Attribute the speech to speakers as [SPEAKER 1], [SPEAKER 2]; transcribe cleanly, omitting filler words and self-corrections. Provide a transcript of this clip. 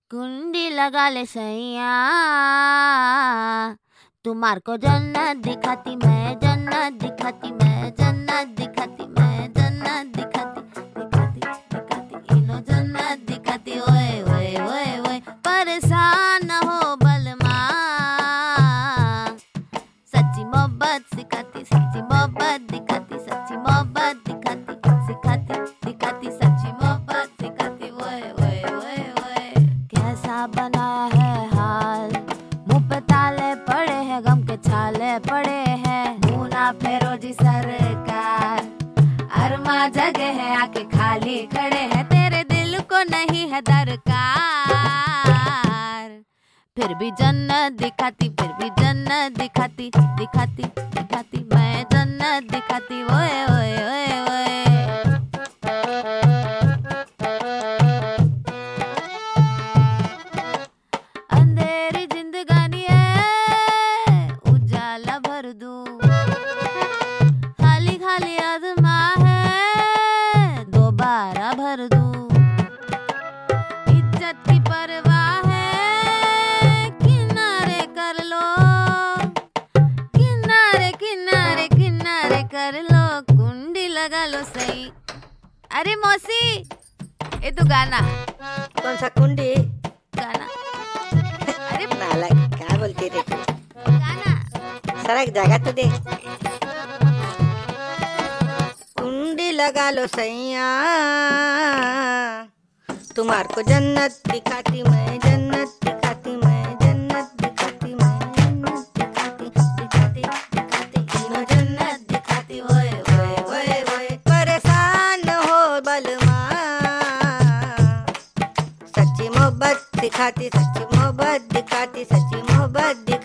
[SPEAKER 1] कुंडी लगा ले सैया, तुम्हार को जन्नत दिखाती मैं, जन्नत दिखाती मैं, जन्नत दिखाती मैं, जन्नत दिखाती दिखाती दिखाती इनो जन्नत दिखाती। ओए ओए ओए ओए परेशान न हो बलमा, सच्ची मोहब्बत सिखाती, सच्ची मोहब्बत दिखाती, सच्ची मोहब्बत दिखाती, सिखाती दिखाती, सच्ची मोहब्बत सिखाती। ओए ओए ओए ओए कैसा बना है हाल, मुंह पे ताले पड़े हैं, गम के छाले पड़े हैं, मुंह ना फेरो जी सरकार, अरमा जगह है आके खाली खड़े हैं, तेरे दिल को नहीं है दरकार। फिर भी जन्नत दिखाती, फिर भी जन्नत दिखाती, दिखाती दिखाती मैं जन्नत दिखाती। ओए ओए ओए ओए अंधेरी जिंदगानी है उजाला भर दूं, खाली खाली आजमा है दोबारा भर दूं, इज्जत की परवाह है किनारे कर लो, किनारे किनारे किनारे कर लो, कुंडी लगा लो सही। अरे मौसी ये तो गाना,
[SPEAKER 2] कौन सा कुंडी?
[SPEAKER 1] गाना अरे
[SPEAKER 2] नालायक, क्या बोलती रे तू?
[SPEAKER 1] गाना
[SPEAKER 2] सरक जाएगा तू दे। कुंडी लगा लो सैया, तुम्हार को जन्नत दिखाती मैं, जन्नत दिखाती मैं, जन्नत दिखाती मैं, जन्नत दिखाती दिखाती दिखाती इनो जन्नत दिखाती। ओए ओए ओए ओए परेशान न हो बलमा, सच्ची मोहब्बत दिखाती, सच्ची मोहब्बत दिखाती, सच्ची मोहब्बत दिखाती।